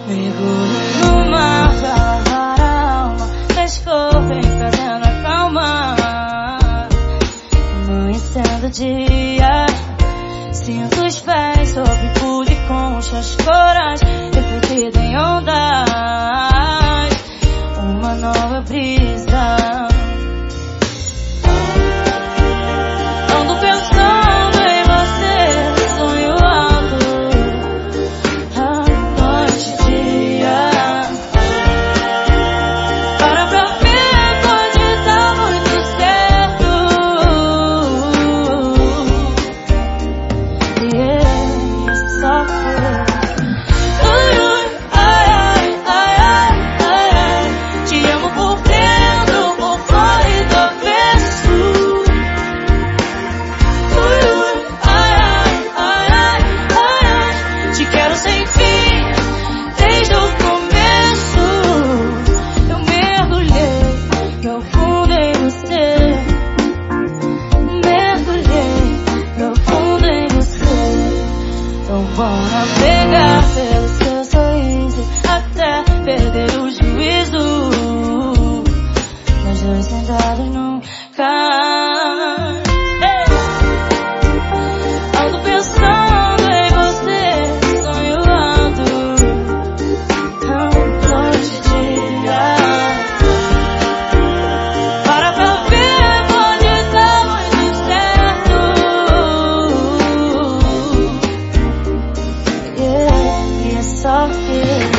Mergulho no mar pra lavar a alma. Feche fogo, vem fazendo a calma. Amanhecendo o dia, sinto os pés sobre pude conchas, coragem refletida em ondas. Uma nova brisa. Ando pensando em você, sonho alto, a noite e dia. Para pra ver, pode dar muito certo. E só foi. Bora pegar pelo seu sorriso até perder o juízo. Nós dois sentados num cais. Ando pensando em você, sonho alto, noite e dia. Para pra ver, pode dar muito certo. Só que